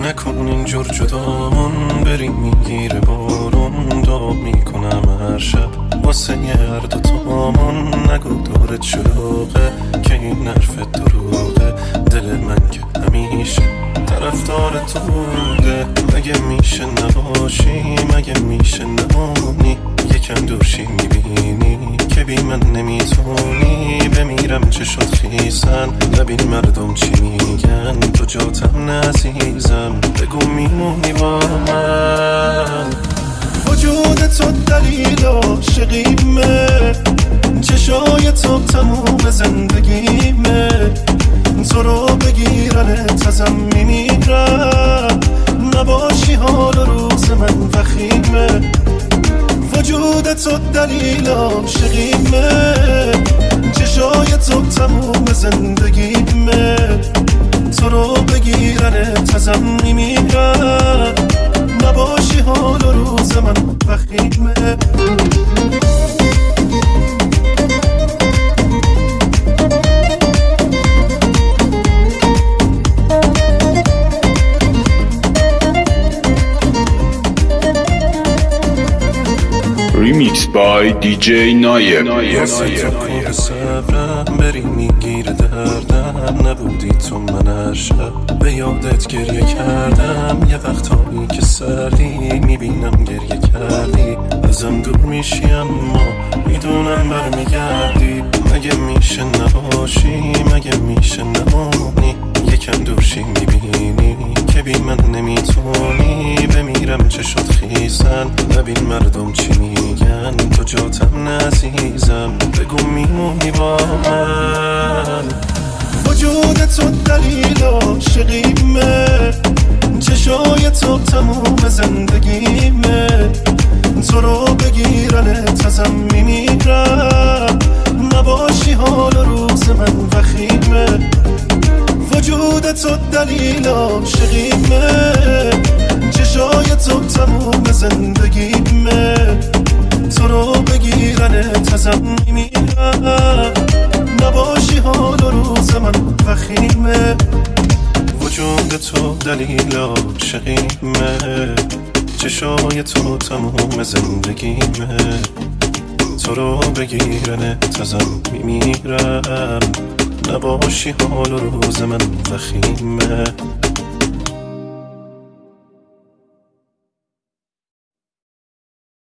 نکن اینجور جدامون، بریم میگیره بارون. دعا میکنم هر شب واسه هر دوتامون. نگو دورت شلوغه که این حرفت دروغه. دل من که همیشه طرفدار تو بوده. مگه میشه نباشی، مگه میشه نمونی، یکم دورشی میبینی که بی من نمیتونی. بمیرم چه شد خیسن، نبین مردم چی میگن، تو جاتم نعزیزم، بگو میمونی با من. وجود تو دلیل عاشقیمه، چشای تو تموم زندگیمه. تو رو بگیرنت ازم میمیرم، نباشی حال روز من وخیمه. وجود تو دلیل عاشقیمه، چشای تو تموم زندگیمه. تو رو بگیرنت ازم میمیرم، نباشی حال روز من وخیمه. Remix by DJ Nayev. واسه تو کوه صبرم، بری میگیره دردم. نبودی تو من هر شب به یادت گریه کردم. یه وقتایی که سردی میبینم گریه کردی، ازم دور میشی اما میدونم برمیگردی. مگه میشه نباشی، مگه میشه نمونی، یکم دورشی میبینی که بی من نمیتونی. بمیرم چه شد خیسن، نبین مردم چی میگن، تو جاتم نعزیزم، بگو میمونی با من. وجود تو دلیل عاشقیمه، چشای تو تموم زندگیمه. تو رو بگیرنت ازم میمیرم، نباشی حال روز من وخیمه. وجود تو دلیل عاشقیمه، چشای تو تموم زندگیمه. تو رو بگیرنت ازم میمیرم، نباشی حال روز من وخیمه. وجود تو دلیل عاشقیمه، چشای تو تموم زندگیمه. تو رو بگیرنت ازم میمیرم، نباشی حال روز من وخیمه.